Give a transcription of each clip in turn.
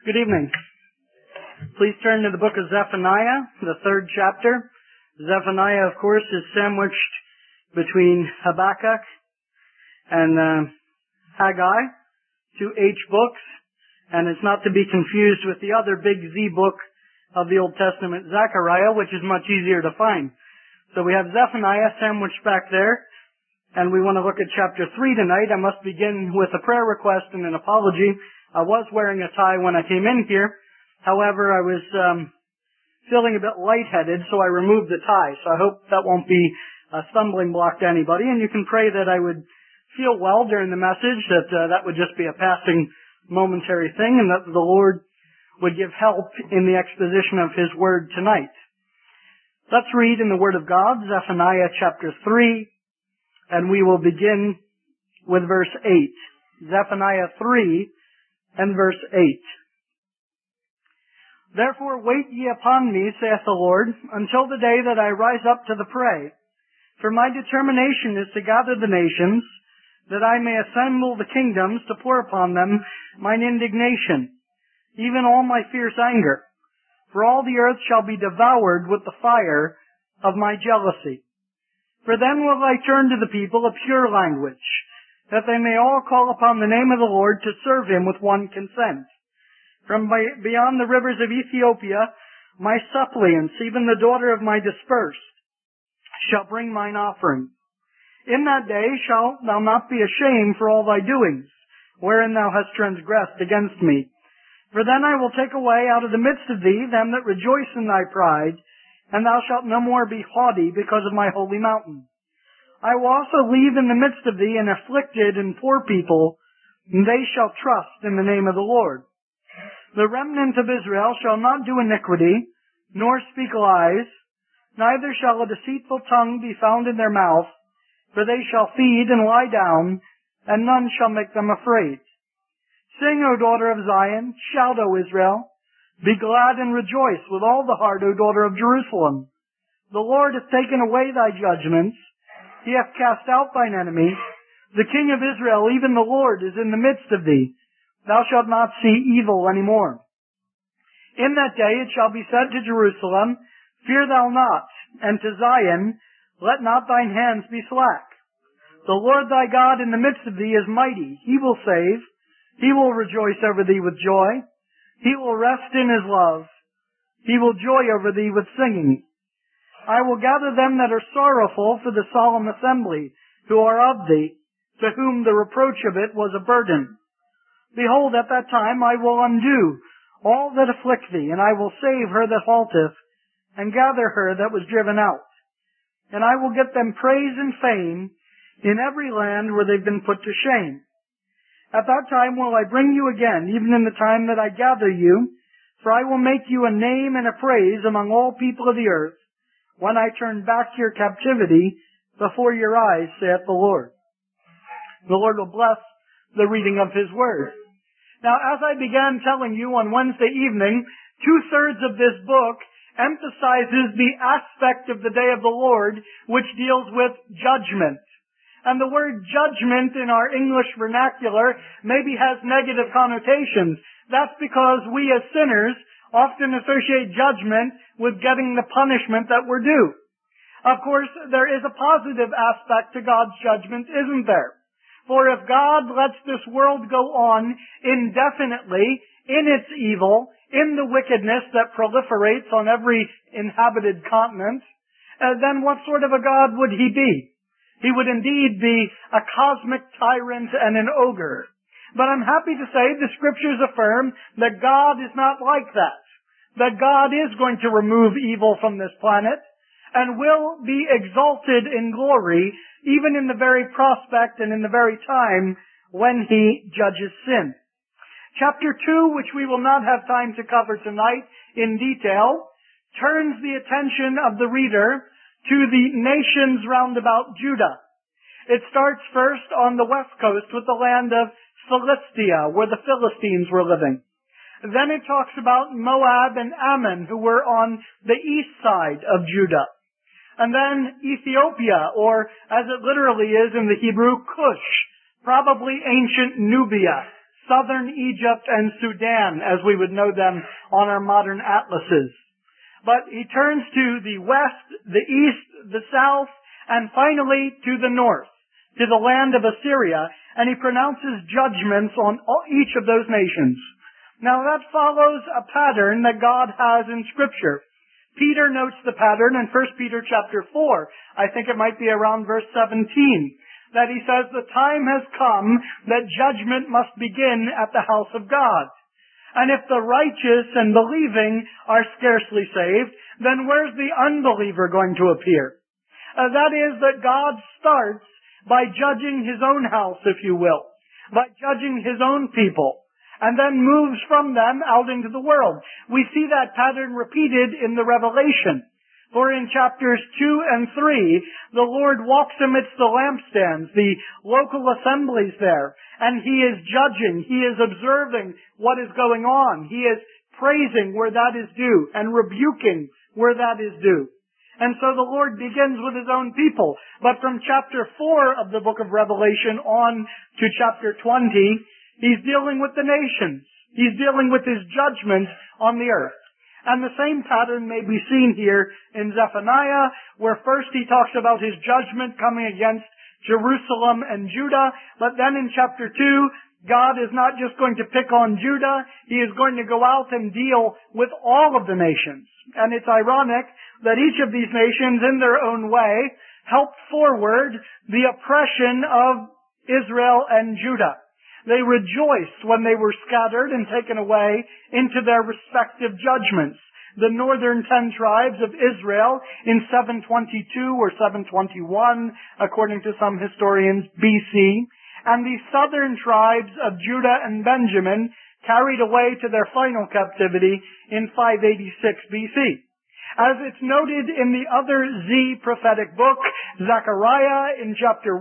Good evening. Please turn to the book of Zephaniah, the 3rd chapter. Zephaniah, of course, is sandwiched between Habakkuk and Haggai, two H books, and it's not to be confused with the other big Z book of the Old Testament, Zechariah, which is much easier to find. So we have Zephaniah sandwiched back there, and we want to look at chapter 3 tonight. I must begin with a prayer request and an apology. I was wearing a tie when I came in here. However, I was feeling a bit lightheaded, so I removed the tie. So I hope that won't be a stumbling block to anybody. And you can pray that I would feel well during the message, that would just be a passing momentary thing, and that the Lord would give help in the exposition of His Word tonight. Let's read in the Word of God, Zephaniah chapter 3, and we will begin with verse 8. Zephaniah 3 and verse 8. Therefore wait ye upon me, saith the Lord, until the day that I rise up to the prey. For my determination is to gather the nations, that I may assemble the kingdoms to pour upon them mine indignation, even all my fierce anger. For all the earth shall be devoured with the fire of my jealousy. For then will I turn to the people a pure language, that they may all call upon the name of the Lord to serve Him with one consent. From beyond the rivers of Ethiopia, my suppliants, even the daughter of my dispersed, shall bring mine offering. In that day shalt thou not be ashamed for all thy doings, wherein thou hast transgressed against me. For then I will take away out of the midst of thee them that rejoice in thy pride, and thou shalt no more be haughty because of my holy mountain. I will also leave in the midst of thee an afflicted and poor people, and they shall trust in the name of the Lord. The remnant of Israel shall not do iniquity, nor speak lies, neither shall a deceitful tongue be found in their mouth, for they shall feed and lie down, and none shall make them afraid. Sing, O daughter of Zion, shout, O Israel, be glad and rejoice with all the heart, O daughter of Jerusalem. The Lord hath taken away thy judgments, He hath cast out thine enemies. The King of Israel, even the Lord, is in the midst of thee. Thou shalt not see evil any more. In that day it shall be said to Jerusalem, Fear thou not, and to Zion, Let not thine hands be slack. The Lord thy God in the midst of thee is mighty. He will save. He will rejoice over thee with joy. He will rest in His love. He will joy over thee with singing. I will gather them that are sorrowful for the solemn assembly, who are of thee, to whom the reproach of it was a burden. Behold, at that time I will undo all that afflict thee, and I will save her that halteth, and gather her that was driven out. And I will get them praise and fame in every land where they've been put to shame. At that time will I bring you again, even in the time that I gather you, for I will make you a name and a praise among all people of the earth, when I turn back your captivity before your eyes, saith the Lord. The Lord will bless the reading of His Word. Now, as I began telling you on Wednesday evening, 2/3 of this book emphasizes the aspect of the day of the Lord, which deals with judgment. And the word judgment in our English vernacular maybe has negative connotations. That's because we as sinners often associate judgment with getting the punishment that we're due. Of course, there is a positive aspect to God's judgment, isn't there? For if God lets this world go on indefinitely in its evil, in the wickedness that proliferates on every inhabited continent, then what sort of a God would He be? He would indeed be a cosmic tyrant and an ogre. But I'm happy to say the Scriptures affirm that God is not like that. That God is going to remove evil from this planet and will be exalted in glory even in the very prospect and in the very time when He judges sin. Chapter 2, which we will not have time to cover tonight in detail, turns the attention of the reader to the nations round about Judah. It starts first on the west coast with the land of Philistia, where the Philistines were living. Then it talks about Moab and Ammon, who were on the east side of Judah. And then Ethiopia, or as it literally is in the Hebrew, Cush, probably ancient Nubia, southern Egypt and Sudan, as we would know them on our modern atlases. But he turns to the west, the east, the south, and finally to the north, to the land of Assyria, and he pronounces judgments on each of those nations. Now that follows a pattern that God has in Scripture. Peter notes the pattern in 1 Peter chapter 4. I think it might be around verse 17, that he says, the time has come that judgment must begin at the house of God. And if the righteous and believing are scarcely saved, then where's the unbeliever going to appear? That is, that God starts by judging his own house, if you will, by judging his own people, and then moves from them out into the world. We see that pattern repeated in the Revelation. For in chapters 2 and 3, the Lord walks amidst the lampstands, the local assemblies there, and he is judging, he is observing what is going on. He is praising where that is due and rebuking where that is due. And so the Lord begins with his own people. But from chapter 4 of the book of Revelation on to chapter 20, he's dealing with the nations. He's dealing with his judgment on the earth. And the same pattern may be seen here in Zephaniah, where first he talks about his judgment coming against Jerusalem and Judah, but then in chapter 2, God is not just going to pick on Judah, he is going to go out and deal with all of the nations. And it's ironic that each of these nations, in their own way, helped forward the oppression of Israel and Judah. They rejoiced when they were scattered and taken away into their respective judgments. The northern 10 tribes of Israel in 722 or 721, according to some historians, BC, and the southern tribes of Judah and Benjamin carried away to their final captivity in 586 BC. As it's noted in the other Z prophetic book, Zechariah, in chapter 1,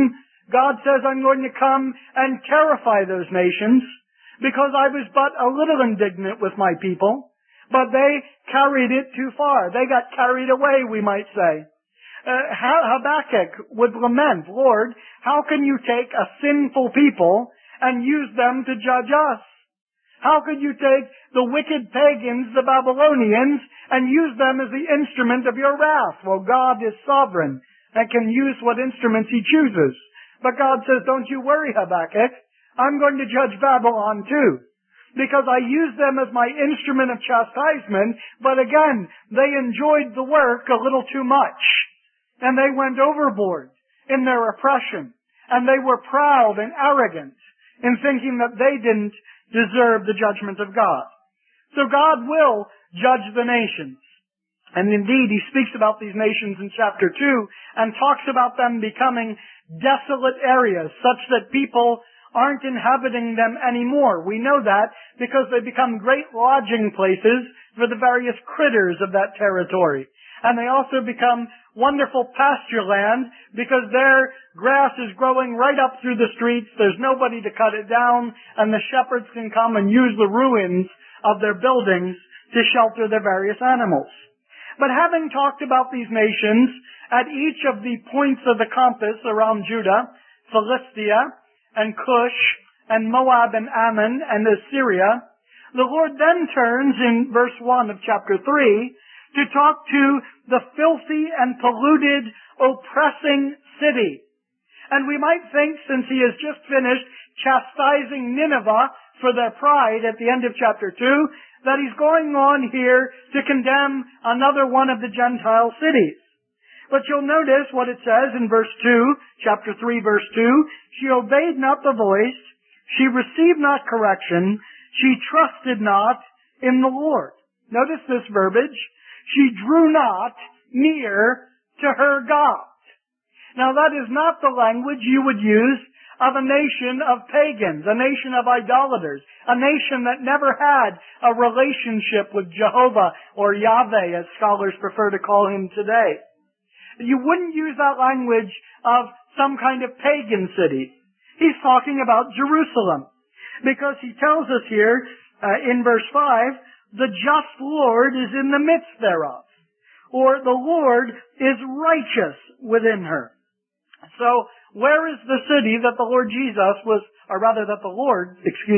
God says, I'm going to come and terrify those nations because I was but a little indignant with my people. But they carried it too far. They got carried away, we might say. Habakkuk would lament, Lord, how can you take a sinful people and use them to judge us? How could you take the wicked pagans, the Babylonians, and use them as the instrument of your wrath? Well, God is sovereign and can use what instruments he chooses. But God says, don't you worry, Habakkuk. I'm going to judge Babylon too. Because I used them as my instrument of chastisement, but again, they enjoyed the work a little too much. And they went overboard in their oppression. And they were proud and arrogant in thinking that they didn't deserve the judgment of God. So God will judge the nations. And indeed, he speaks about these nations in chapter 2 and talks about them becoming desolate areas such that people aren't inhabiting them anymore. We know that because they become great lodging places for the various critters of that territory. And they also become wonderful pasture land because their grass is growing right up through the streets. There's nobody to cut it down, and the shepherds can come and use the ruins of their buildings to shelter their various animals. But having talked about these nations at each of the points of the compass around Judah, Philistia, and Cush, and Moab, and Ammon, and Assyria, the Lord then turns in verse 1 of chapter 3 to talk to the filthy and polluted, oppressing city. And we might think, since he has just finished chastising Nineveh for their pride at the end of chapter 2, that he's going on here to condemn another one of the Gentile cities. But you'll notice what it says in verse 2, chapter 3, verse 2. She obeyed not the voice. She received not correction. She trusted not in the Lord. Notice this verbiage. She drew not near to her God. Now that is not the language you would use of a nation of pagans, a nation of idolaters, a nation that never had a relationship with Jehovah or Yahweh, as scholars prefer to call him today. You wouldn't use that language of some kind of pagan city. He's talking about Jerusalem. Because he tells us here in verse 5, the just Lord is in the midst thereof. Or the Lord is righteous within her. So, where is the city that the Lord Jesus was or rather that the Lord,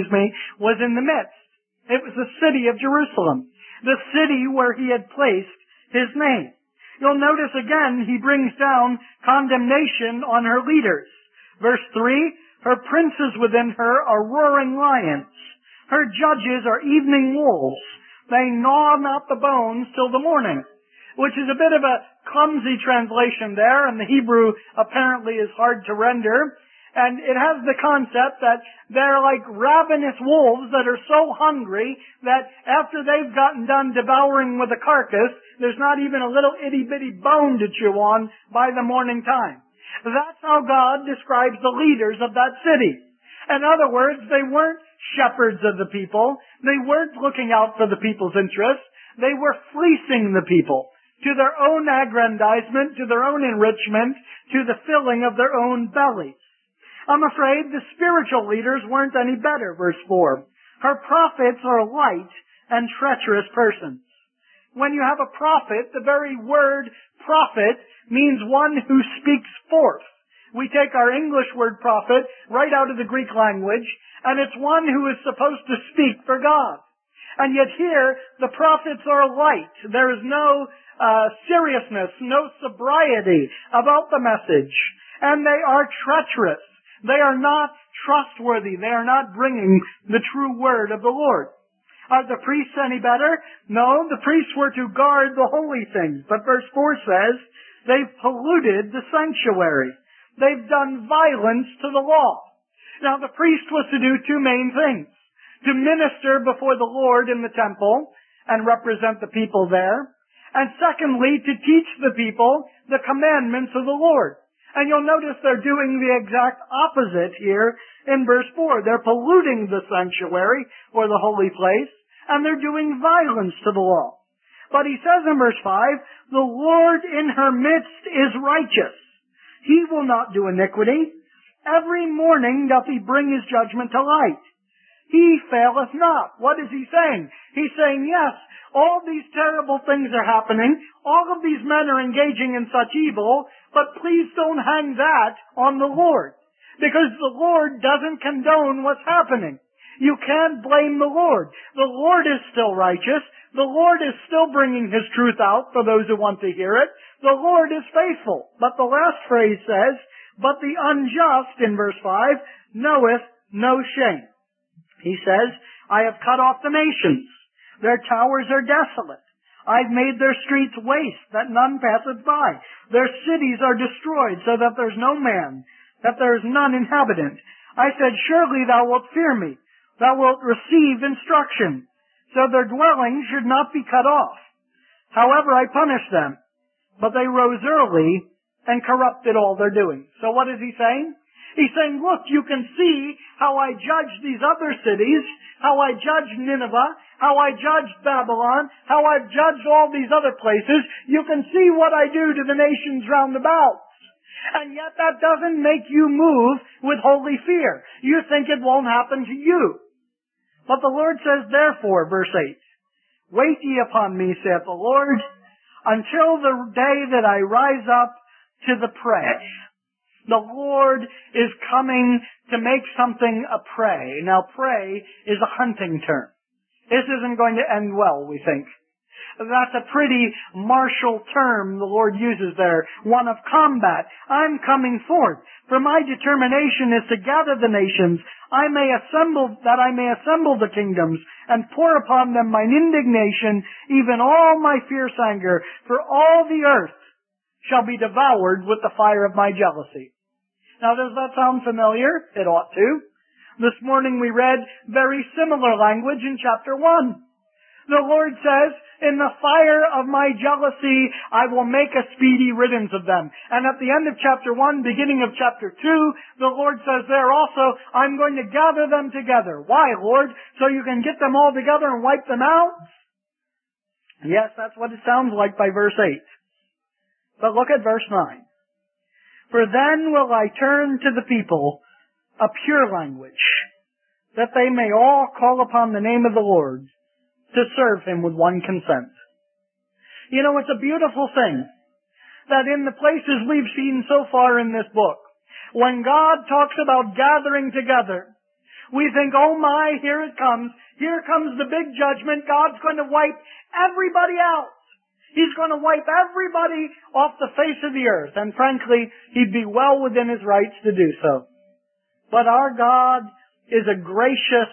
was in the midst. It was the city of Jerusalem, the city where he had placed his name. You'll notice again, he brings down condemnation on her leaders. Verse 3, her princes within her are roaring lions. Her judges are evening wolves. They gnaw not the bones till the morning. Which is a bit of a clumsy translation there, and the Hebrew apparently is hard to render. And it has the concept that they're like ravenous wolves that are so hungry that after they've gotten done devouring with a carcass, there's not even a little itty-bitty bone to chew on by the morning time. That's how God describes the leaders of that city. In other words, they weren't shepherds of the people. They weren't looking out for the people's interests. They were fleecing the people to their own aggrandizement, to their own enrichment, to the filling of their own bellies. I'm afraid the spiritual leaders weren't any better, verse 4. Her prophets are light and treacherous persons. When you have a prophet, the very word prophet means one who speaks forth. We take our English word prophet right out of the Greek language, and it's one who is supposed to speak for God. And yet here, the prophets are light. There is no seriousness, no sobriety about the message. And they are treacherous. They are not trustworthy. They are not bringing the true word of the Lord. Are the priests any better? No, the priests were to guard the holy things. But verse 4 says, they've polluted the sanctuary. They've done violence to the law. Now the priest was to do two main things. To minister before the Lord in the temple and represent the people there. And secondly, to teach the people the commandments of the Lord. And you'll notice they're doing the exact opposite here in verse 4. They're polluting the sanctuary, or the holy place, and they're doing violence to the law. But he says in verse 5, the Lord in her midst is righteous. He will not do iniquity. Every morning doth he bring his judgment to light. He faileth not. What is he saying? He's saying, yes, all these terrible things are happening. All of these men are engaging in such evil, but please don't hang that on the Lord. Because the Lord doesn't condone what's happening. You can't blame the Lord. The Lord is still righteous. The Lord is still bringing his truth out for those who want to hear it. The Lord is faithful. But the last phrase says, but the unjust, in verse 5, knoweth no shame. He says, I have cut off the nations. Their towers are desolate. I've made their streets waste, that none passeth by. Their cities are destroyed, so that there's no man, that there is none inhabitant. I said, surely thou wilt fear me. Thou wilt receive instruction, so their dwellings should not be cut off. However, I punished them, but they rose early and corrupted all their doing. So what is he saying? He's saying, look, you can see how I judged these other cities, how I judged Nineveh, how I judged Babylon, how I've judged all these other places. You can see what I do to the nations round about. And yet that doesn't make you move with holy fear. You think it won't happen to you. But the Lord says, therefore, verse 8, wait ye upon me, saith the Lord, until the day that I rise up to the prey. The Lord is coming to make something a prey. Now, prey is a hunting term. This isn't going to end well, we think. That's a pretty martial term the Lord uses there, one of combat. I'm coming forth, for my determination is to gather the nations, that I may assemble the kingdoms, and pour upon them mine indignation, even all my fierce anger, for all the earth shall be devoured with the fire of my jealousy. Now, does that sound familiar? It ought to. This morning we read very similar language in chapter 1. The Lord says, in the fire of my jealousy, I will make a speedy riddance of them. And at the end of chapter 1, beginning of chapter 2, the Lord says there also, I'm going to gather them together. Why, Lord? So you can get them all together and wipe them out? Yes, that's what it sounds like by verse 8. But look at verse 9. For then will I turn to the people a pure language, that they may all call upon the name of the Lord, to serve him with one consent. You know, it's a beautiful thing that in the places we've seen so far in this book, when God talks about gathering together, We think, oh my, here it comes. Here comes the big judgment. God's going to wipe everybody out. He's going to wipe everybody off the face of the earth. And frankly, He'd be well within His rights to do so. But our God is a gracious,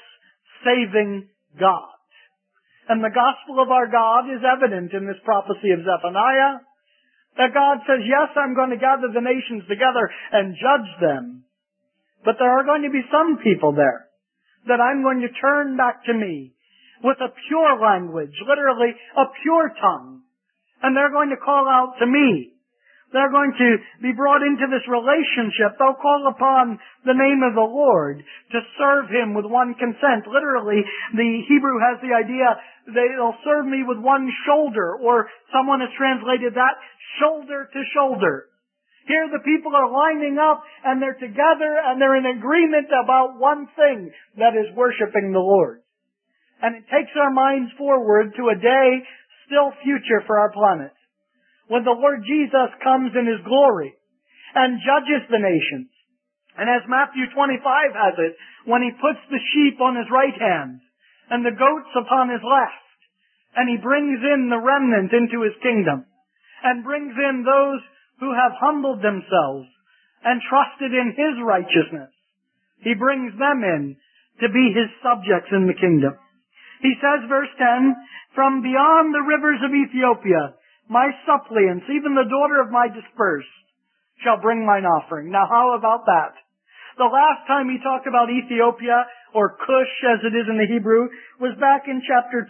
saving God. And the gospel of our God is evident in this prophecy of Zephaniah, that God says, yes, I'm going to gather the nations together and judge them. But there are going to be some people there that I'm going to turn back to me with a pure language, literally a pure tongue. And they're going to call out to me. They're going to be brought into this relationship. They'll call upon the name of the Lord to serve Him with one consent. Literally, the Hebrew has the idea they'll serve me with one shoulder, or someone has translated that shoulder to shoulder. Here the people are lining up and they're together and they're in agreement about one thing, that is worshiping the Lord. And it takes our minds forward to a day still future for our planet, when the Lord Jesus comes in His glory and judges the nations. And as Matthew 25 has it, when He puts the sheep on His right hand and the goats upon His left, and He brings in the remnant into His kingdom, and brings in those who have humbled themselves and trusted in His righteousness. He brings them in to be His subjects in the kingdom. He says, verse 10, from beyond the rivers of Ethiopia, my suppliants, even the daughter of my dispersed, shall bring mine offering. Now how about that? The last time he talked about Ethiopia, or Cush as it is in the Hebrew, was back in chapter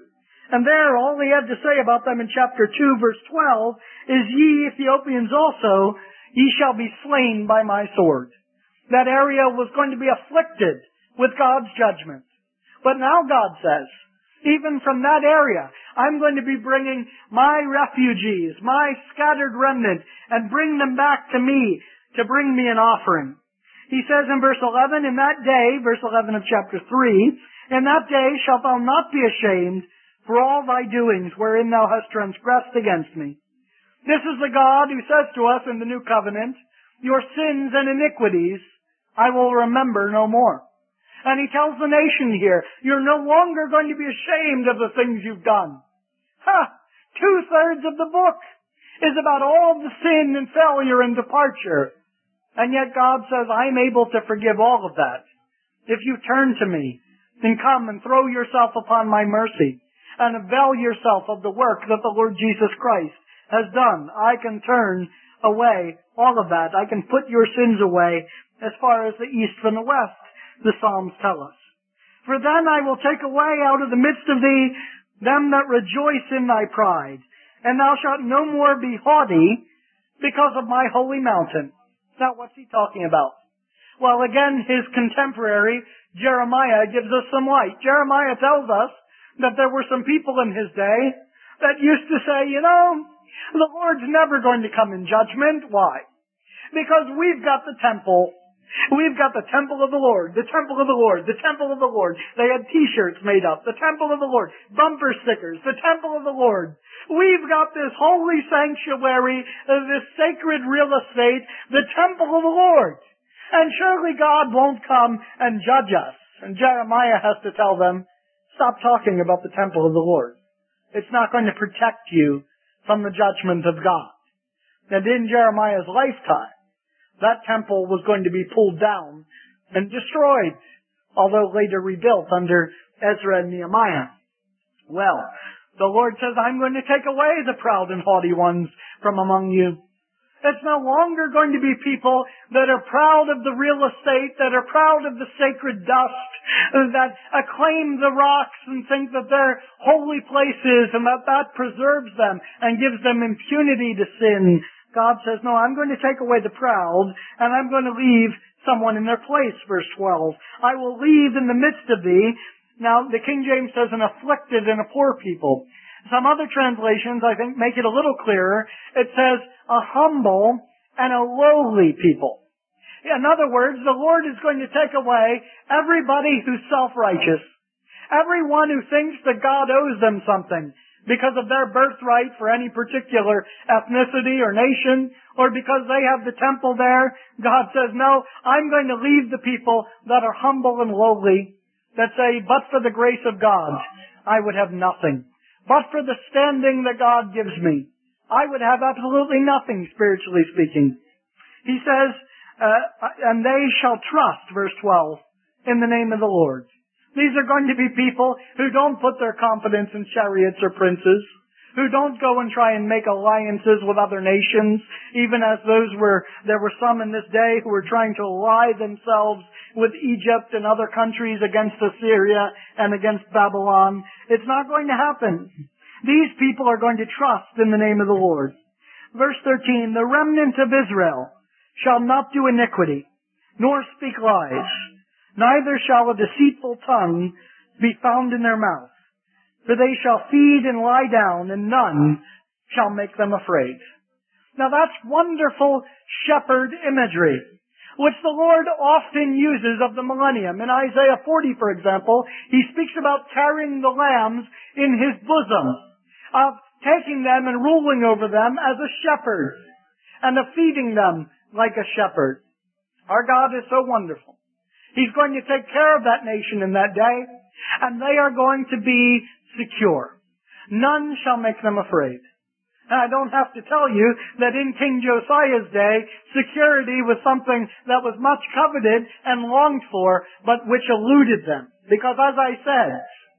2. And there, all he had to say about them in chapter 2, verse 12, is, ye Ethiopians also, ye shall be slain by my sword. That area was going to be afflicted with God's judgment. But now God says, even from that area, I'm going to be bringing my refugees, my scattered remnant, and bring them back to me to bring me an offering. He says in verse 11, in that day, verse 11 of chapter 3, in that day shalt thou not be ashamed for all thy doings wherein thou hast transgressed against me. This is the God who says to us in the new covenant, your sins and iniquities I will remember no more. And He tells the nation here, you're no longer going to be ashamed of the things you've done. Two-thirds of the book is about all the sin and failure and departure. And yet God says, I'm able to forgive all of that. If you turn to me and come and throw yourself upon my mercy and avail yourself of the work that the Lord Jesus Christ has done, I can turn away all of that. I can put your sins away as far as the east from the west, the Psalms tell us. For then I will take away out of the midst of thee them that rejoice in thy pride, and thou shalt no more be haughty because of my holy mountain. Now what's he talking about? Well, again, his contemporary, Jeremiah, gives us some light. Jeremiah tells us that there were some people in his day that used to say, you know, the Lord's never going to come in judgment. Why? Because we've got the temple. We've got the temple of the Lord, the temple of the Lord, the temple of the Lord. They had t-shirts made up, the temple of the Lord, bumper stickers, the temple of the Lord. We've got this holy sanctuary, this sacred real estate, the temple of the Lord. And surely God won't come and judge us. And Jeremiah has to tell them, stop talking about the temple of the Lord. It's not going to protect you from the judgment of God. And in Jeremiah's lifetime, that temple was going to be pulled down and destroyed, although later rebuilt under Ezra and Nehemiah. Well, the Lord says, I'm going to take away the proud and haughty ones from among you. It's no longer going to be people that are proud of the real estate, that are proud of the sacred dust, that acclaim the rocks and think that they're holy places and that that preserves them and gives them impunity to sin. God says, no, I'm going to take away the proud and I'm going to leave someone in their place, verse 12. I will leave in the midst of thee. Now, the King James says an afflicted and a poor people. Some other translations, I think, make it a little clearer. It says a humble and a lowly people. In other words, the Lord is going to take away everybody who's self-righteous. Everyone who thinks that God owes them something because of their birthright for any particular ethnicity or nation, or because they have the temple there. God says, no, I'm going to leave the people that are humble and lowly, that say, but for the grace of God, I would have nothing. But for the standing that God gives me, I would have absolutely nothing, spiritually speaking. He says, and they shall trust, verse 12, in the name of the Lord. These are going to be people who don't put their confidence in chariots or princes, who don't go and try and make alliances with other nations, even as there were some in this day who were trying to ally themselves with Egypt and other countries against Assyria and against Babylon. It's not going to happen. These people are going to trust in the name of the Lord. Verse 13, the remnant of Israel shall not do iniquity, nor speak lies, neither shall a deceitful tongue be found in their mouth. For they shall feed and lie down, and none shall make them afraid. Now that's wonderful shepherd imagery, which the Lord often uses of the millennium. In Isaiah 40, for example, he speaks about carrying the lambs in his bosom, of taking them and ruling over them as a shepherd, and of feeding them like a shepherd. Our God is so wonderful. He's going to take care of that nation in that day, and they are going to be secure. None shall make them afraid. And I don't have to tell you that in King Josiah's day, security was something that was much coveted and longed for, but which eluded them. Because as I said,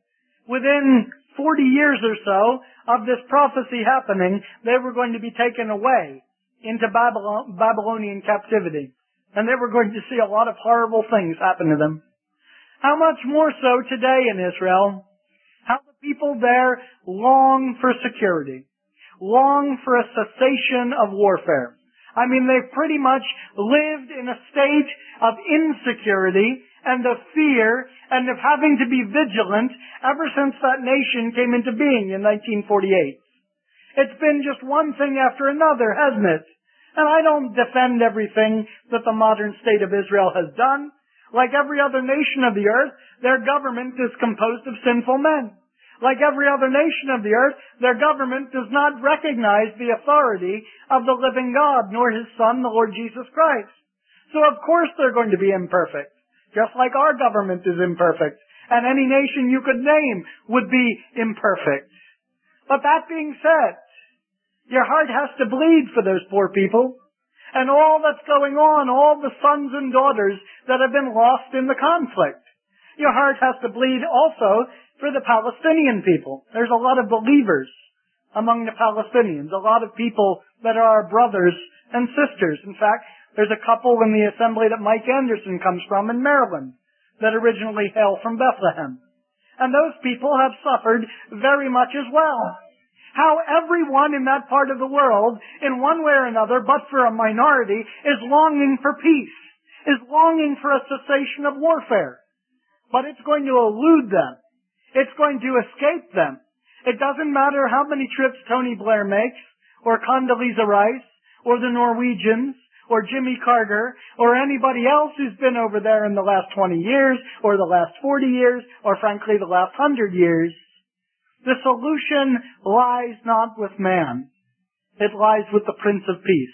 within 40 years or so of this prophecy happening, they were going to be taken away into Babylonian captivity. And they were going to see a lot of horrible things happen to them. How much more so today in Israel? How the people there long for security, long for a cessation of warfare. I mean, they've pretty much lived in a state of insecurity and of fear and of having to be vigilant ever since that nation came into being in 1948. It's been just one thing after another, hasn't it? And I don't defend everything that the modern state of Israel has done. Like every other nation of the earth, their government is composed of sinful men. Like every other nation of the earth, their government does not recognize the authority of the living God, nor His Son, the Lord Jesus Christ. So of course they're going to be imperfect, just like our government is imperfect, and any nation you could name would be imperfect. But that being said, your heart has to bleed for those poor people, and all that's going on, all the sons and daughters that have been lost in the conflict. Your heart has to bleed also for the Palestinian people. There's a lot of believers among the Palestinians, a lot of people that are our brothers and sisters. In fact, there's a couple in the assembly that Mike Anderson comes from in Maryland that originally hail from Bethlehem. And those people have suffered very much as well. How everyone in that part of the world, in one way or another, but for a minority, is longing for peace, is longing for a cessation of warfare. But it's going to elude them. It's going to escape them. It doesn't matter how many trips Tony Blair makes, or Condoleezza Rice, or the Norwegians, or Jimmy Carter, or anybody else who's been over there in the last 20 years, or the last 40 years, or frankly the last 100 years. The solution lies not with man. It lies with the Prince of Peace,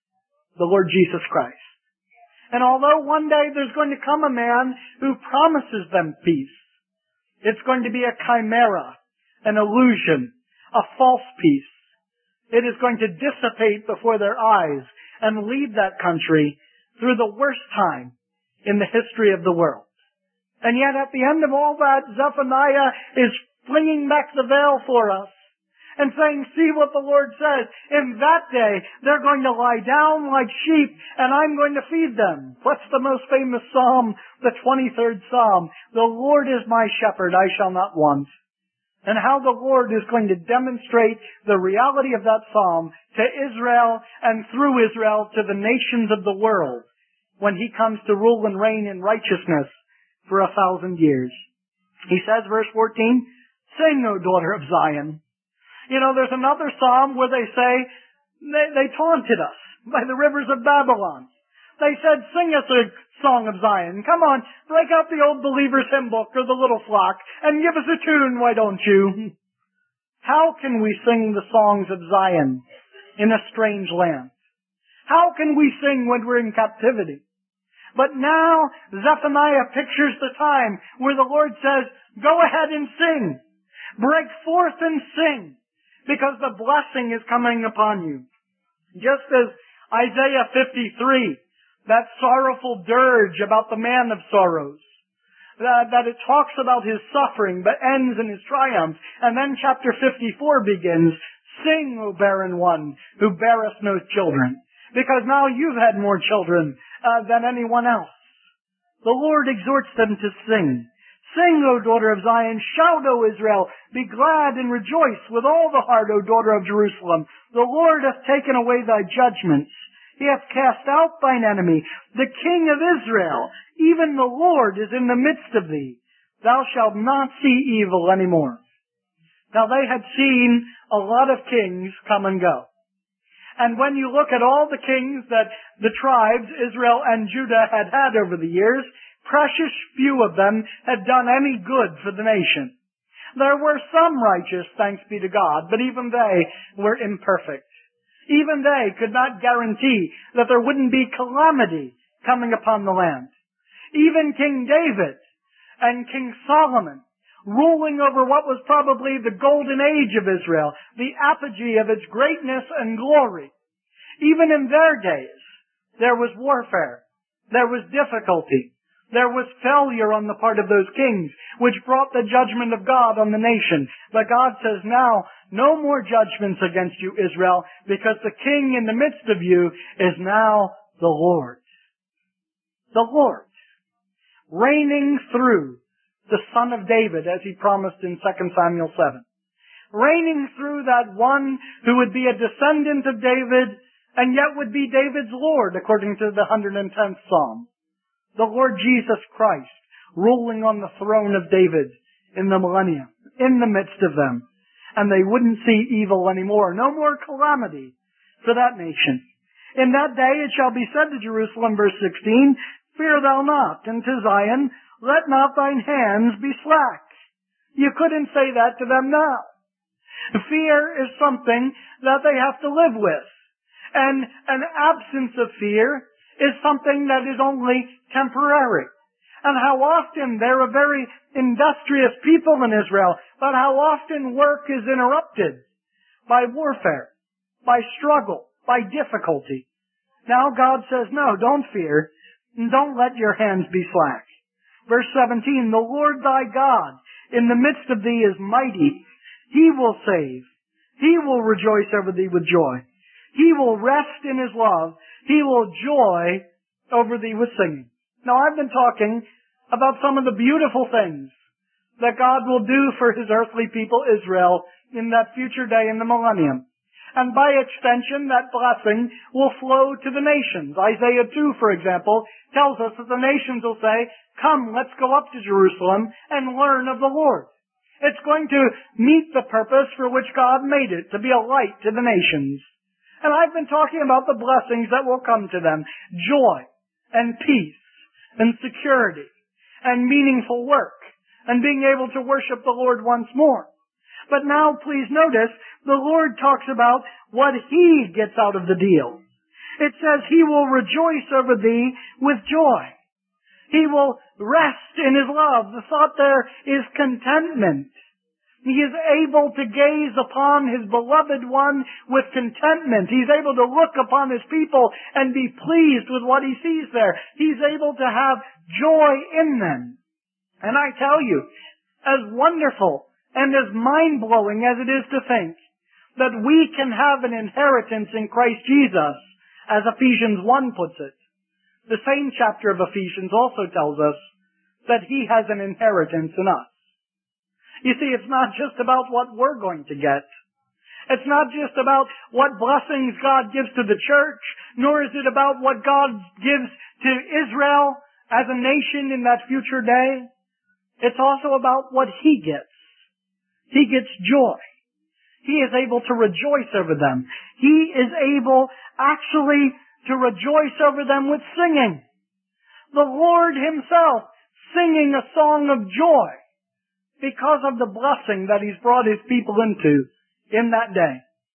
the Lord Jesus Christ. And although one day there's going to come a man who promises them peace, it's going to be a chimera, an illusion, a false peace. It is going to dissipate before their eyes and lead that country through the worst time in the history of the world. And yet at the end of all that, Zephaniah is flinging back the veil for us and saying, see what the Lord says. In that day, they're going to lie down like sheep and I'm going to feed them. What's the most famous psalm? The 23rd Psalm. The Lord is my shepherd, I shall not want. And how the Lord is going to demonstrate the reality of that psalm to Israel and through Israel to the nations of the world when He comes to rule and reign in righteousness for 1,000 years. He says, verse 14, sing, O daughter of Zion. You know, there's another psalm where they say, they taunted us by the rivers of Babylon. They said, sing us a song of Zion. Come on, break out the Old Believers hymn book or the Little Flock and give us a tune, why don't you? How can we sing the songs of Zion in a strange land? How can we sing when we're in captivity? But now Zephaniah pictures the time where the Lord says, go ahead and sing. Break forth and sing, because the blessing is coming upon you. Just as Isaiah 53, that sorrowful dirge about the man of sorrows, that it talks about his suffering but ends in his triumph. And then chapter 54 begins, sing, O barren one who beareth no children, because now you've had more children than anyone else. The Lord exhorts them to sing. Sing, O daughter of Zion, shout, O Israel, be glad and rejoice with all the heart, O daughter of Jerusalem. The Lord hath taken away thy judgments. He hath cast out thine enemy. The King of Israel, even the Lord, is in the midst of thee. Thou shalt not see evil any more. Now they had seen a lot of kings come and go. And when you look at all the kings that the tribes, Israel and Judah, had had over the years, precious few of them had done any good for the nation. There were some righteous, thanks be to God, but even they were imperfect. Even they could not guarantee that there wouldn't be calamity coming upon the land. Even King David and King Solomon, ruling over what was probably the golden age of Israel, the apogee of its greatness and glory, even in their days, there was warfare, there was difficulty, there was failure on the part of those kings, which brought the judgment of God on the nation. But God says now, no more judgments against you, Israel, because the King in the midst of you is now the Lord. The Lord, reigning through the Son of David, as he promised in 2 Samuel 7. Reigning through that one who would be a descendant of David, and yet would be David's Lord, according to the 110th Psalm. The Lord Jesus Christ, ruling on the throne of David in the millennium, in the midst of them. And they wouldn't see evil anymore. No more calamity for that nation. In that day it shall be said to Jerusalem, verse 16, fear thou not, and to Zion, let not thine hands be slack. You couldn't say that to them now. Fear is something that they have to live with. And an absence of fear is something that is only temporary. And how often they're a very industrious people in Israel, but how often work is interrupted by warfare, by struggle, by difficulty. Now God says, no, don't fear, and don't let your hands be slack. Verse 17, the Lord thy God in the midst of thee is mighty. He will save. He will rejoice over thee with joy. He will rest in his love. He will joy over thee with singing. Now I've been talking about some of the beautiful things that God will do for his earthly people Israel in that future day in the millennium. And by extension, that blessing will flow to the nations. Isaiah 2, for example, tells us that the nations will say, come, let's go up to Jerusalem and learn of the Lord. It's going to meet the purpose for which God made it, to be a light to the nations. And I've been talking about the blessings that will come to them. Joy and peace and security and meaningful work and being able to worship the Lord once more. But now please notice, the Lord talks about what he gets out of the deal. It says he will rejoice over thee with joy. He will rest in his love. The thought there is contentment. He is able to gaze upon his beloved one with contentment. He's able to look upon his people and be pleased with what he sees there. He's able to have joy in them. And I tell you, as wonderful and as mind-blowing as it is to think that we can have an inheritance in Christ Jesus, as Ephesians 1 puts it, the same chapter of Ephesians also tells us that he has an inheritance in us. You see, it's not just about what we're going to get. It's not just about what blessings God gives to the church, nor is it about what God gives to Israel as a nation in that future day. It's also about what he gets. He gets joy. He is able to rejoice over them. He is able actually to rejoice over them with singing. The Lord himself singing a song of joy because of the blessing that He's brought His people into in that day.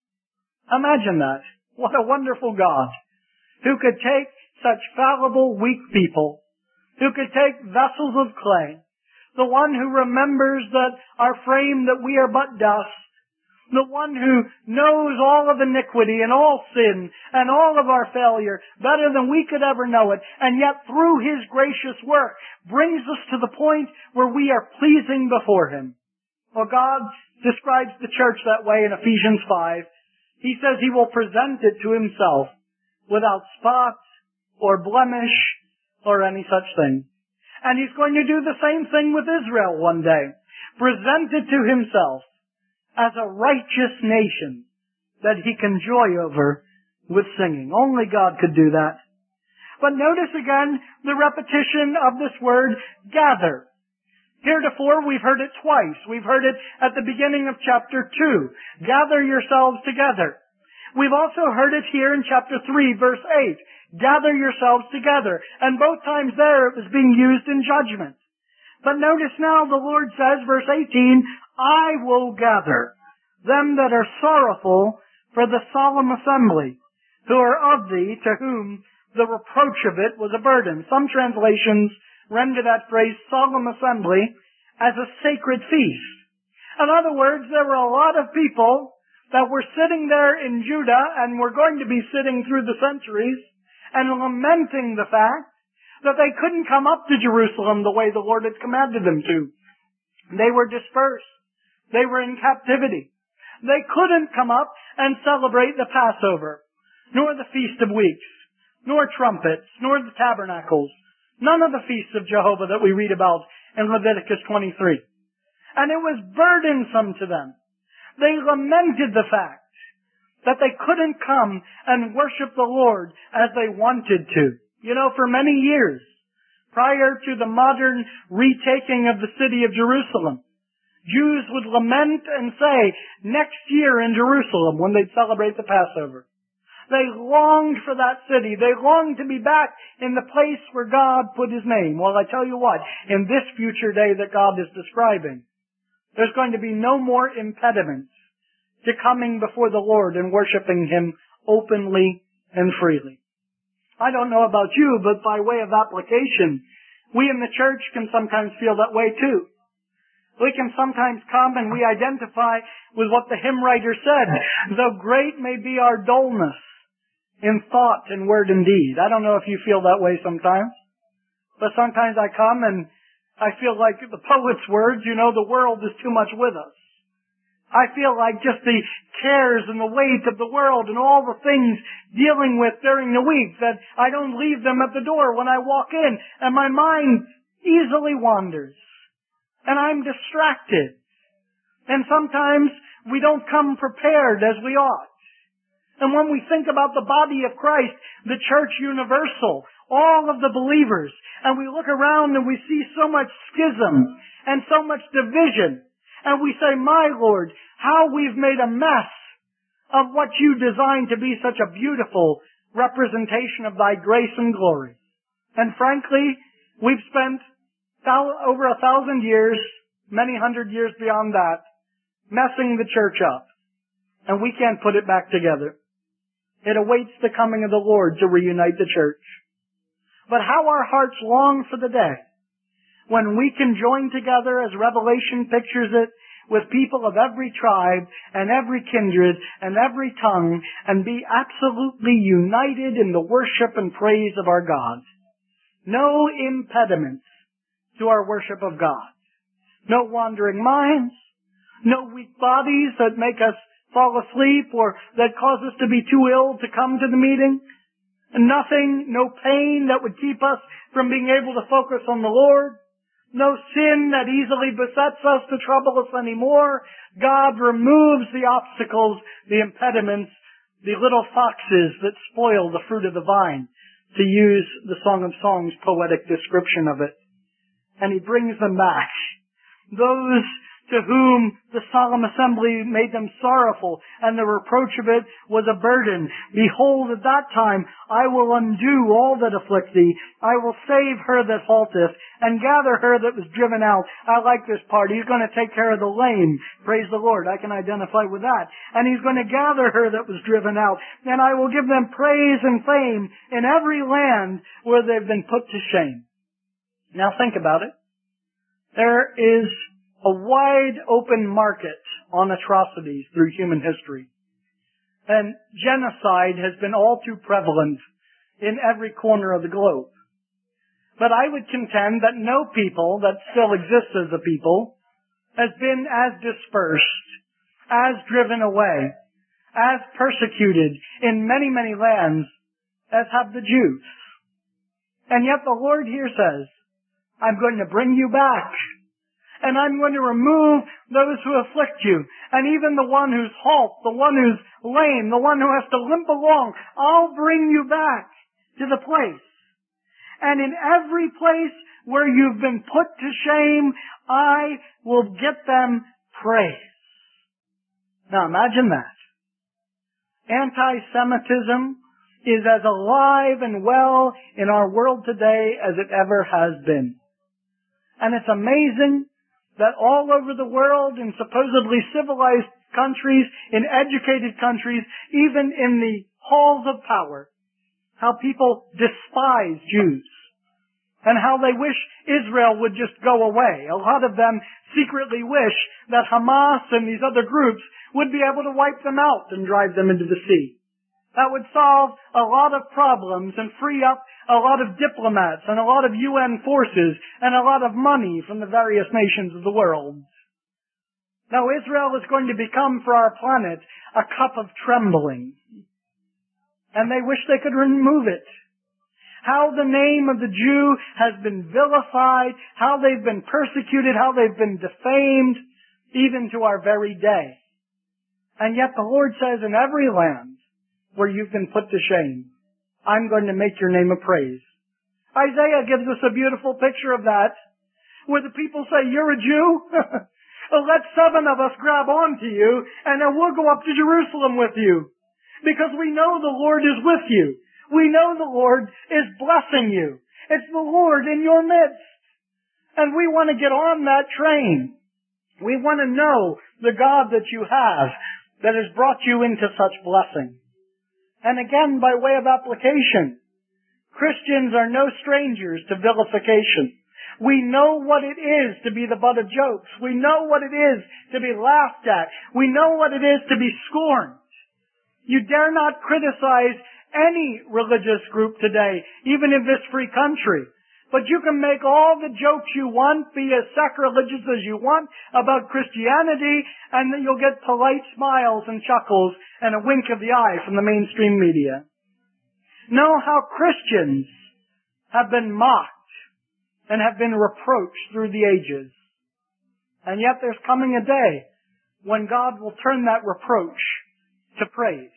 Imagine that. What a wonderful God who could take such fallible, weak people, who could take vessels of clay, the one who remembers that our frame, that we are but dust, the one who knows all of iniquity and all sin and all of our failure better than we could ever know it, and yet through His gracious work brings us to the point where we are pleasing before Him. Well, God describes the church that way in Ephesians 5. He says He will present it to Himself without spot or blemish or any such thing. And He's going to do the same thing with Israel one day. Present it to Himself as a righteous nation that He can joy over with singing. Only God could do that. But notice again the repetition of this word, gather. Heretofore, we've heard it twice. We've heard it at the beginning of chapter 2. Gather yourselves together. We've also heard it here in chapter 3, verse 8. Gather yourselves together. And both times there it was being used in judgment. But notice now the Lord says, verse 18, I will gather them that are sorrowful for the solemn assembly, who are of thee, to whom the reproach of it was a burden. Some translations render that phrase, solemn assembly, as a sacred feast. In other words, there were a lot of people that were sitting there in Judah, and were going to be sitting through the centuries, and lamenting the fact that they couldn't come up to Jerusalem the way the Lord had commanded them to. They were dispersed. They were in captivity. They couldn't come up and celebrate the Passover, nor the Feast of Weeks, nor trumpets, nor the tabernacles, none of the feasts of Jehovah that we read about in Leviticus 23. And it was burdensome to them. They lamented the fact that they couldn't come and worship the Lord as they wanted to. You know, for many years, prior to the modern retaking of the city of Jerusalem, Jews would lament and say, next year in Jerusalem, when they'd celebrate the Passover. They longed for that city. They longed to be back in the place where God put His name. Well, I tell you what, in this future day that God is describing, there's going to be no more impediments to coming before the Lord and worshiping Him openly and freely. I don't know about you, but by way of application, we in the church can sometimes feel that way too. We can sometimes come and we identify with what the hymn writer said, though great may be our dullness in thought and word and deed. I don't know if you feel that way sometimes, but sometimes I come and I feel like the poet's words, you know, the world is too much with us. I feel like just the cares and the weight of the world and all the things dealing with during the week, that I don't leave them at the door when I walk in, and my mind easily wanders. And I'm distracted. And sometimes we don't come prepared as we ought. And when we think about the body of Christ, the church universal, all of the believers, and we look around and we see so much schism and so much division, and we say, my Lord, how we've made a mess of what you designed to be such a beautiful representation of Thy grace and glory. And frankly, we've spent over 1,000 years, many hundred years beyond that, messing the church up. And we can't put it back together. It awaits the coming of the Lord to reunite the church. But how our hearts long for the day when we can join together, as Revelation pictures it, with people of every tribe and every kindred and every tongue, and be absolutely united in the worship and praise of our God. No impediments to our worship of God. No wandering minds. No weak bodies that make us fall asleep or that cause us to be too ill to come to the meeting. Nothing, no pain that would keep us from being able to focus on the Lord. No sin that easily besets us to trouble us anymore. God removes the obstacles, the impediments, the little foxes that spoil the fruit of the vine, to use the Song of Songs' poetic description of it. And He brings them back. Those to whom the solemn assembly made them sorrowful, and the reproach of it was a burden. Behold, at that time I will undo all that afflict thee. I will save her that halteth, and gather her that was driven out. I like this part. He's going to take care of the lame. Praise the Lord. I can identify with that. And he's going to gather her that was driven out. And I will give them praise and fame in every land where they've been put to shame. Now think about it. There is a wide open market on atrocities through human history. And genocide has been all too prevalent in every corner of the globe. But I would contend that no people that still exists as a people has been as dispersed, as driven away, as persecuted in many, many lands as have the Jews. And yet the Lord here says, I'm going to bring you back. And I'm going to remove those who afflict you. And even the one who's halt, the one who's lame, the one who has to limp along, I'll bring you back to the place. And in every place where you've been put to shame, I will get them praise. Now imagine that. Anti-Semitism is as alive and well in our world today as it ever has been. And it's amazing that all over the world, in supposedly civilized countries, in educated countries, even in the halls of power, how people despise Jews and how they wish Israel would just go away. A lot of them secretly wish that Hamas and these other groups would be able to wipe them out and drive them into the sea. That would solve a lot of problems and free up a lot of diplomats and a lot of UN forces and a lot of money from the various nations of the world. Now Israel is going to become for our planet a cup of trembling. And they wish they could remove it. How the name of the Jew has been vilified, how they've been persecuted, how they've been defamed, even to our very day. And yet the Lord says in every land where you've been put to shame, I'm going to make your name a praise. Isaiah gives us a beautiful picture of that, where the people say, you're a Jew? Let 7 of us grab onto you, and then we'll go up to Jerusalem with you. Because we know the Lord is with you. We know the Lord is blessing you. It's the Lord in your midst. And we want to get on that train. We want to know the God that you have that has brought you into such blessing. And again, by way of application, Christians are no strangers to vilification. We know what it is to be the butt of jokes. We know what it is to be laughed at. We know what it is to be scorned. You dare not criticize any religious group today, even in this free country. But you can make all the jokes you want, be as sacrilegious as you want about Christianity, and then you'll get polite smiles and chuckles and a wink of the eye from the mainstream media. Know how Christians have been mocked and have been reproached through the ages. And yet there's coming a day when God will turn that reproach to praise.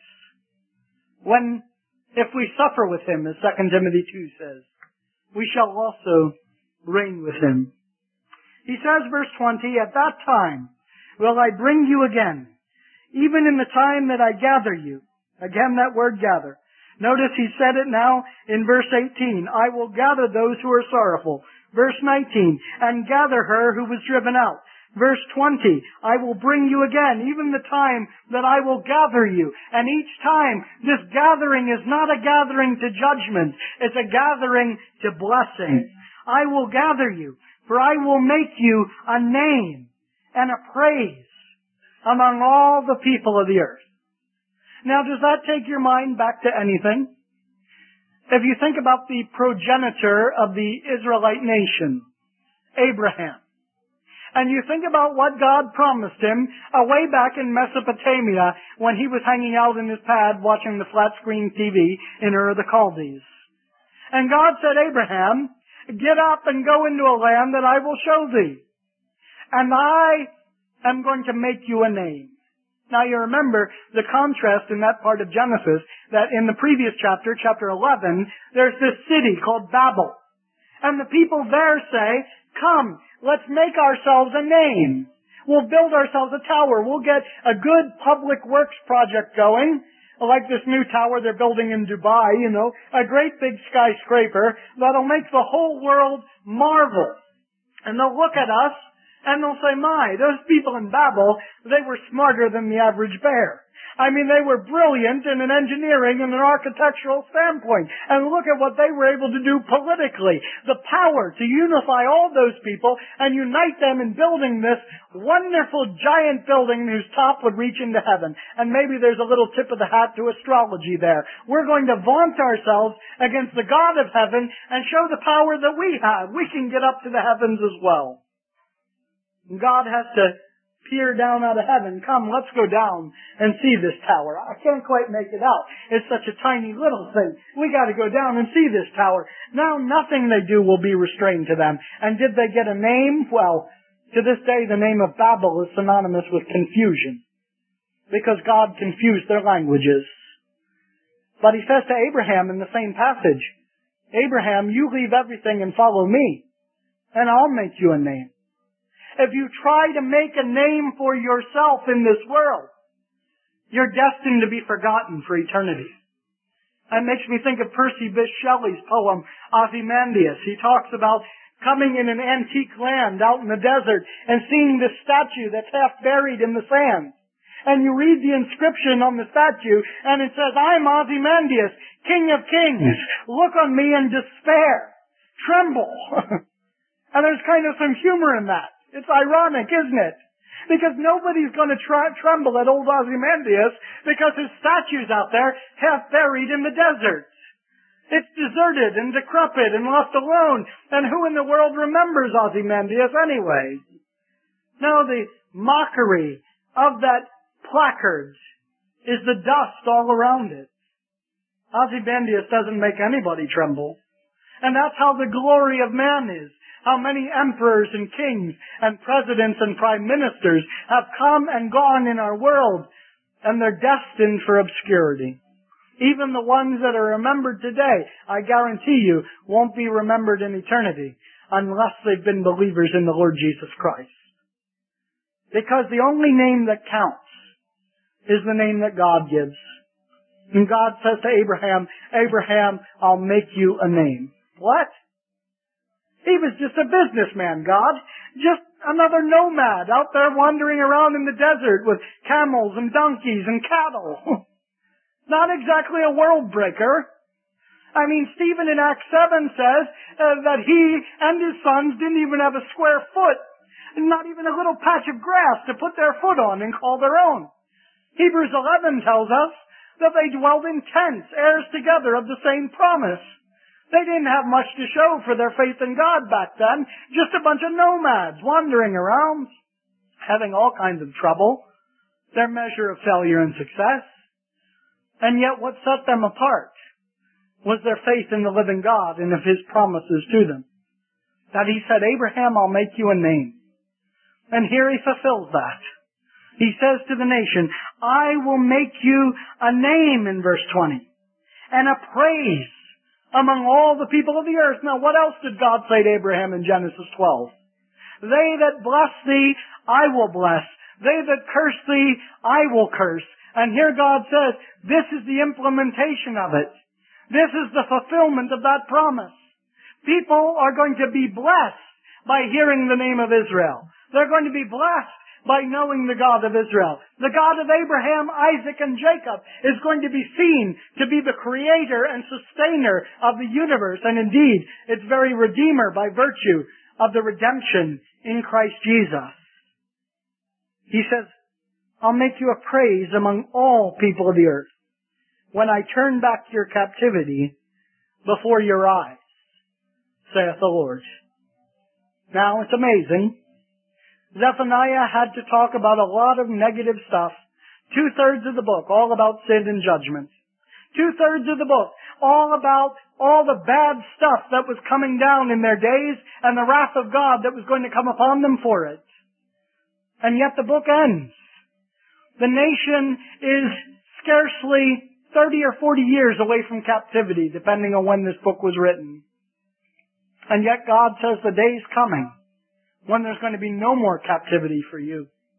When, if we suffer with Him, as 2 Timothy 2 says, we shall also reign with Him. He says, verse 20, at that time will I bring you again, even in the time that I gather you. Again, that word gather. Notice he said it now in verse 18, I will gather those who are sorrowful. Verse 19, and gather her who was driven out. Verse 20, I will bring you again, even the time that I will gather you. And each time, this gathering is not a gathering to judgment. It's a gathering to blessing. I will gather you, for I will make you a name and a praise among all the people of the earth. Now, does that take your mind back to anything? If you think about the progenitor of the Israelite nation, Abraham, and you think about what God promised him way back in Mesopotamia when he was hanging out in his pad watching the flat screen TV in Ur of the Chaldees. And God said, Abraham, get up and go into a land that I will show thee. And I am going to make you a name. Now you remember the contrast in that part of Genesis that in the previous chapter, chapter 11, there's this city called Babel. And the people there say, come, let's make ourselves a name. We'll build ourselves a tower. We'll get a good public works project going, like this new tower they're building in Dubai, a great big skyscraper that'll make the whole world marvel. And they'll look at us and they'll say, my, those people in Babel, they were smarter than the average bear. I mean, they were brilliant in an engineering and an architectural standpoint. And look at what they were able to do politically. The power to unify all those people and unite them in building this wonderful giant building whose top would reach into heaven. And maybe there's a little tip of the hat to astrology there. We're going to vaunt ourselves against the God of heaven and show the power that we have. We can get up to the heavens as well. God has to peer down out of heaven. Come, let's go down and see this tower. I can't quite make it out. It's such a tiny little thing. We got to go down and see this tower. Now nothing they do will be restrained to them. And did they get a name? Well, to this day the name of Babel is synonymous with confusion, because God confused their languages. But he says to Abraham in the same passage, Abraham, you leave everything and follow me, and I'll make you a name. If you try to make a name for yourself in this world, you're destined to be forgotten for eternity. That makes me think of Percy Bysshe Shelley's poem, Ozymandias. He talks about coming in an antique land out in the desert and seeing this statue that's half buried in the sand. And you read the inscription on the statue and it says, I'm Ozymandias, King of Kings. Look on me in despair. Tremble. And there's kind of some humor in that. It's ironic, isn't it? Because nobody's going to tremble at old Ozymandias because his statue's out there half buried in the desert. It's deserted and decrepit and left alone. And who in the world remembers Ozymandias anyway? No, the mockery of that placard is the dust all around it. Ozymandias doesn't make anybody tremble. And that's how the glory of man is. How many emperors and kings and presidents and prime ministers have come and gone in our world, and they're destined for obscurity. Even the ones that are remembered today, I guarantee you, won't be remembered in eternity unless they've been believers in the Lord Jesus Christ. Because the only name that counts is the name that God gives. And God says to Abraham, Abraham, I'll make you a name. What? He was just a businessman, God. Just another nomad out there wandering around in the desert with camels and donkeys and cattle. Not exactly a world breaker. I mean, Stephen in Acts 7 says that he and his sons didn't even have a square foot, not even a little patch of grass to put their foot on and call their own. Hebrews 11 tells us that they dwelled in tents, heirs together of the same promise. They didn't have much to show for their faith in God back then. Just a bunch of nomads wandering around, having all kinds of trouble, their measure of failure and success. And yet what set them apart was their faith in the living God and of His promises to them. That He said, Abraham, I'll make you a name. And here He fulfills that. He says to the nation, I will make you a name in verse 20, and a praise among all the people of the earth. Now, what else did God say to Abraham in Genesis 12? They that bless thee, I will bless. They that curse thee, I will curse. And here God says, this is the implementation of it. This is the fulfillment of that promise. People are going to be blessed by hearing the name of Israel. They're going to be blessed by knowing the God of Israel. The God of Abraham, Isaac, and Jacob is going to be seen to be the creator and sustainer of the universe, and indeed, its very redeemer by virtue of the redemption in Christ Jesus. He says, I'll make you a praise among all people of the earth when I turn back your captivity before your eyes, saith the Lord. Now, it's amazing. Zephaniah had to talk about a lot of negative stuff. 2/3 of the book, all about sin and judgment. 2/3 of the book, all about all the bad stuff that was coming down in their days and the wrath of God that was going to come upon them for it. And yet the book ends. The nation is scarcely 30 or 40 years away from captivity, depending on when this book was written. And yet God says the day's coming when there's going to be no more captivity for you.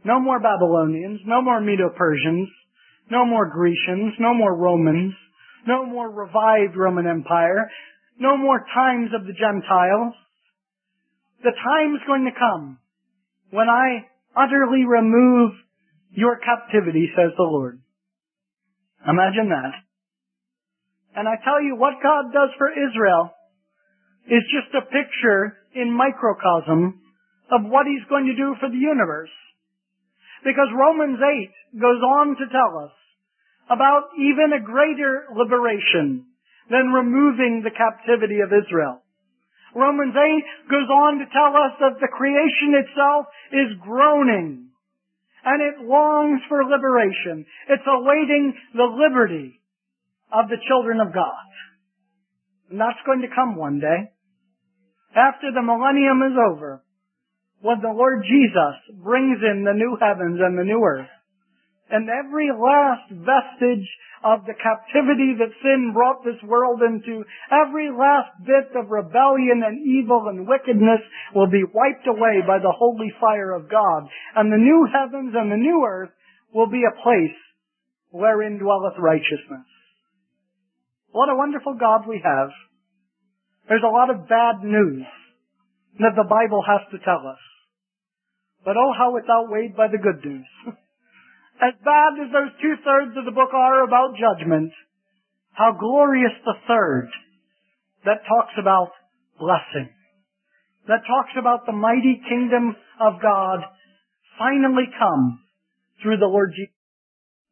No more Babylonians, no more Medo-Persians, no more Grecians, no more Romans, no more revived Roman Empire, no more times of the Gentiles. The time's going to come when I utterly remove your captivity, says the Lord. Imagine that. And I tell you, what God does for Israel is just a picture in microcosm of what He's going to do for the universe. Because Romans 8 goes on to tell us about even a greater liberation than removing the captivity of Israel. Romans 8 goes on to tell us that the creation itself is groaning, and it longs for liberation. It's awaiting the liberty of the children of God. And that's going to come one day. After the millennium is over, when the Lord Jesus brings in the new heavens and the new earth, and every last vestige of the captivity that sin brought this world into, every last bit of rebellion and evil and wickedness will be wiped away by the holy fire of God. And the new heavens and the new earth will be a place wherein dwelleth righteousness. What a wonderful God we have. There's a lot of bad news that the Bible has to tell us. But oh, how it's outweighed by the good news. As bad as those 2/3 of the book are about judgment, how glorious the third that talks about blessing, that talks about the mighty kingdom of God finally come through the Lord Jesus.